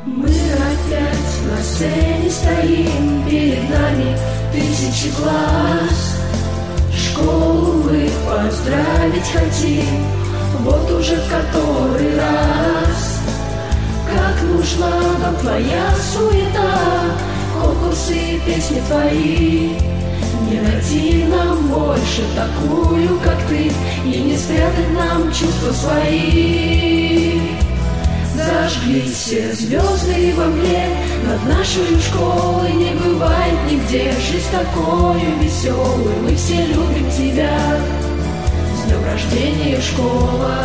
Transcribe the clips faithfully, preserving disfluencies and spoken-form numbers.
Мы опять на сцене стоим, перед нами тысячи глаз. Школу мы поздравить хотим, вот уже в который раз. Как нужна нам твоя суета, конкурсы и песни твои. Не найти нам больше такую, как ты, и не спрятать нам чувства свои. Зажглись все звезды во мгле, над нашей школой не бывает нигде. Жизнь такою веселой, мы все любим тебя. С днем рождения, школа!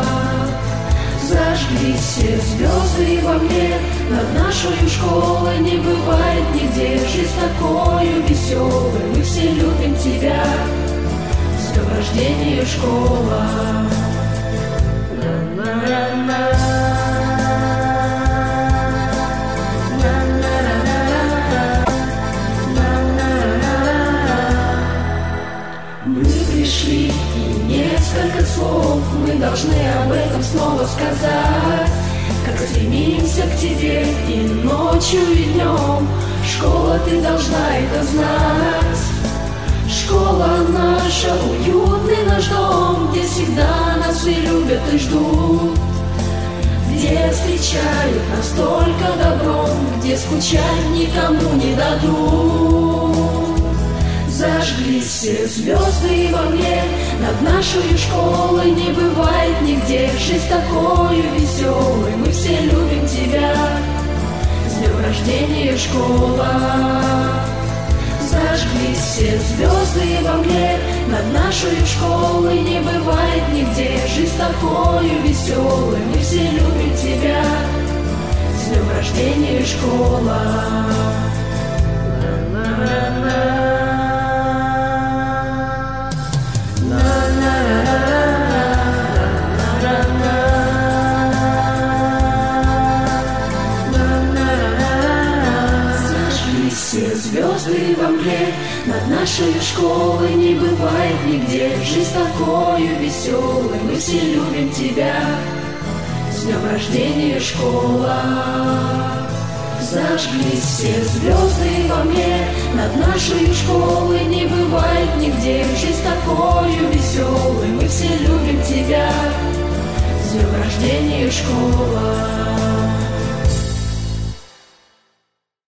Зажглись все звезды во мгле, над нашей школой не бывает нигде. Жизнь такою веселой, мы все любим тебя. С днем рождения, школа! Мы пришли, и несколько слов мы должны об этом снова сказать. Как стремимся к тебе и ночью, и днем. Школа, ты должна это знать. Школа наша, уютный наш дом, где всегда нас и любят, и ждут. Где встречают нас только добром, где скучать никому не дадут. Зажглись все звезды во мгле, над нашей школой не бывает нигде. Жизнь такою веселой, мы все любим тебя. С днем рождения, школа! Зажглись все звезды во мгле, над нашей школой не бывает нигде. Жизнь такою веселой, мы все любим тебя. С днем рождения, школа! Все звезды во мгле, над нашей школой не бывает нигде. Жизнь такою веселой, мы все любим тебя. С днем рождения, школа! Зажглись все звезды во мгле, над нашей школой не бывает нигде. Жизнь такою веселой, мы все любим тебя. С днем рождения, школа!